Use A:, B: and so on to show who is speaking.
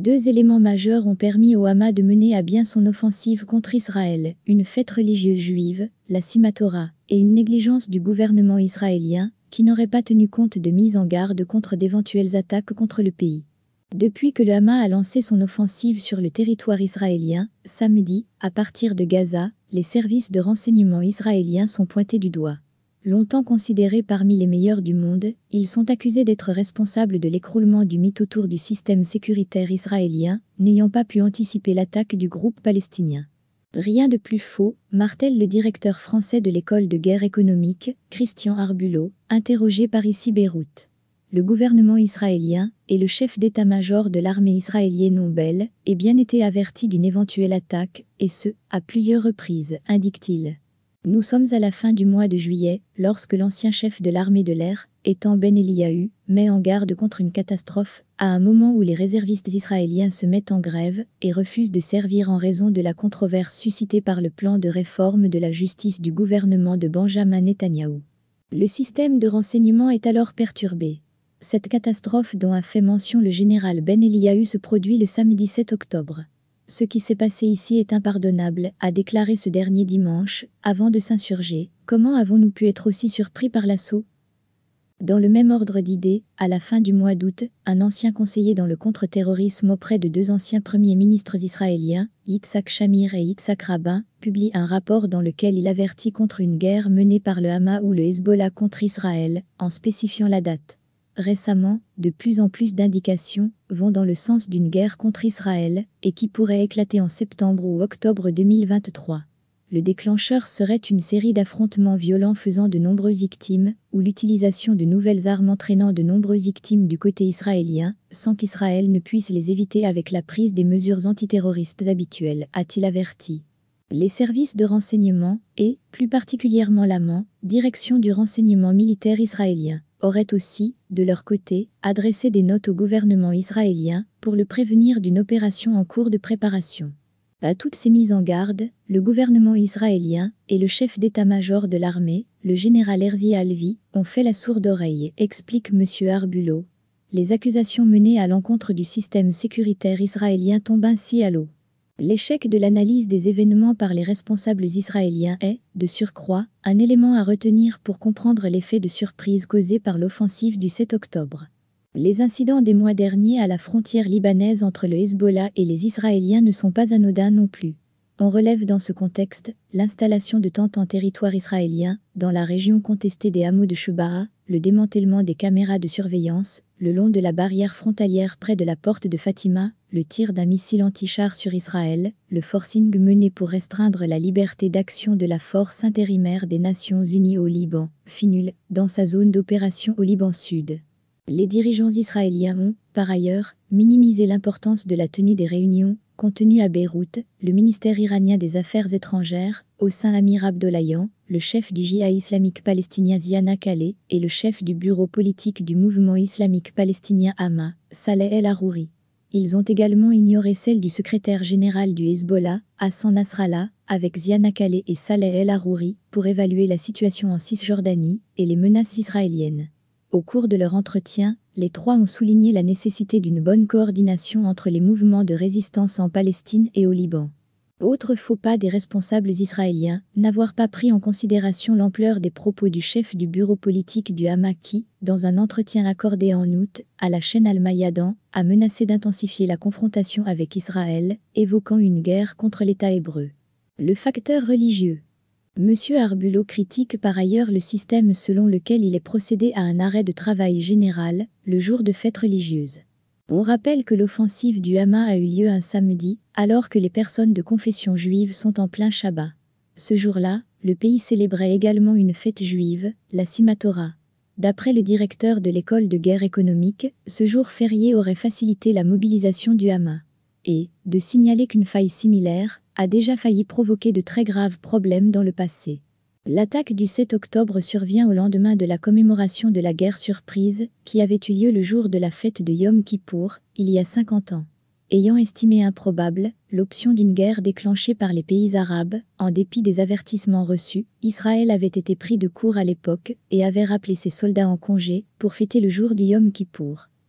A: Deux éléments majeurs ont permis au Hamas de mener à bien son offensive contre Israël, une fête religieuse juive, la Simchat Torah, et une négligence du gouvernement israélien, qui n'aurait pas tenu compte de mise en garde contre d'éventuelles attaques contre le pays. Depuis que le Hamas a lancé son offensive sur le territoire israélien, samedi, à partir de Gaza, les services de renseignement israéliens sont pointés du doigt. Longtemps considérés parmi les meilleurs du monde, ils sont accusés d'être responsables de l'écroulement du mythe autour du système sécuritaire israélien, n'ayant pas pu anticiper l'attaque du groupe palestinien. Rien de plus faux, martèle le directeur français de l'école de guerre économique, Christian Arbulot, interrogé par ICI Beyrouth. Le gouvernement israélien et le chef d'état-major de l'armée israélienne ont bel et bien été avertis d'une éventuelle attaque, et ce, à plusieurs reprises, indique-t-il. Nous sommes à la fin du mois de juillet, lorsque l'ancien chef de l'armée de l'air, Eitan Ben Eliyahu, met en garde contre une catastrophe, à un moment où les réservistes israéliens se mettent en grève et refusent de servir en raison de la controverse suscitée par le plan de réforme de la justice du gouvernement de Benjamin Netanyahou. Le système de renseignement est alors perturbé. Cette catastrophe dont a fait mention le général Ben Eliyahu se produit le samedi 7 octobre. Ce qui s'est passé ici est impardonnable, a déclaré ce dernier dimanche, avant de s'insurger. Comment avons-nous pu être aussi surpris par l'assaut ? Dans le même ordre d'idées, à la fin du mois d'août, un ancien conseiller dans le contre-terrorisme auprès de deux anciens premiers ministres israéliens, Yitzhak Shamir et Yitzhak Rabin, publie un rapport dans lequel il avertit contre une guerre menée par le Hamas ou le Hezbollah contre Israël, en spécifiant la date. Récemment, de plus en plus d'indications vont dans le sens d'une guerre contre Israël et qui pourrait éclater en septembre ou octobre 2023. Le déclencheur serait une série d'affrontements violents faisant de nombreuses victimes ou l'utilisation de nouvelles armes entraînant de nombreuses victimes du côté israélien, sans qu'Israël ne puisse les éviter avec la prise des mesures antiterroristes habituelles, a-t-il averti. Les services de renseignement et, plus particulièrement l'AMAN, direction du renseignement militaire israélien, auraient aussi, de leur côté, adressé des notes au gouvernement israélien pour le prévenir d'une opération en cours de préparation. À toutes ces mises en garde, le gouvernement israélien et le chef d'état-major de l'armée, le général Herzi Halvi, ont fait la sourde oreille, explique M. Arbulot. Les accusations menées à l'encontre du système sécuritaire israélien tombent ainsi à l'eau. L'échec de l'analyse des événements par les responsables israéliens est, de surcroît, un élément à retenir pour comprendre l'effet de surprise causé par l'offensive du 7 octobre. Les incidents des mois derniers à la frontière libanaise entre le Hezbollah et les Israéliens ne sont pas anodins non plus. On relève dans ce contexte l'installation de tentes en territoire israélien, dans la région contestée des hameaux de Shuba'a, le démantèlement des caméras de surveillance, le long de la barrière frontalière près de la porte de Fatima, le tir d'un missile anti-char sur Israël, le forcing mené pour restreindre la liberté d'action de la force intérimaire des Nations Unies au Liban, FINUL, dans sa zone d'opération au Liban Sud. Les dirigeants israéliens ont, par ailleurs, minimisé l'importance de la tenue des réunions, contenues à Beyrouth, le ministère iranien des Affaires étrangères, Hossein Amir Abdollahian, le chef du Jihad islamique palestinien Ziana Khaleh, et le chef du bureau politique du mouvement islamique palestinien Hamas, Saleh El Arouri. Ils ont également ignoré celle du secrétaire général du Hezbollah, Hassan Nasrallah, avec Ziana Khaleh et Saleh El Arouri, pour évaluer la situation en Cisjordanie et les menaces israéliennes. Au cours de leur entretien, les trois ont souligné la nécessité d'une bonne coordination entre les mouvements de résistance en Palestine et au Liban. Autre faux pas des responsables israéliens, n'avoir pas pris en considération l'ampleur des propos du chef du bureau politique du Hamas qui, dans un entretien accordé en août, à la chaîne Al-Mayadan, a menacé d'intensifier la confrontation avec Israël, évoquant une guerre contre l'État hébreu. Le facteur religieux. M. Arbulot critique par ailleurs le système selon lequel il est procédé à un arrêt de travail général, le jour de fête religieuse. On rappelle que l'offensive du Hamas a eu lieu un samedi, alors que les personnes de confession juive sont en plein Shabbat. Ce jour-là, le pays célébrait également une fête juive, la Simchat Torah. D'après le directeur de l'école de guerre économique, ce jour férié aurait facilité la mobilisation du Hamas. Et, de signaler qu'une faille similaire a déjà failli provoquer de très graves problèmes dans le passé. L'attaque du 7 octobre survient au lendemain de la commémoration de la guerre surprise, qui avait eu lieu le jour de la fête de Yom Kippour, il y a 50 ans. Ayant estimé improbable l'option d'une guerre déclenchée par les pays arabes, en dépit des avertissements reçus, Israël avait été pris de court à l'époque et avait rappelé ses soldats en congé pour fêter le jour du Yom Kippour.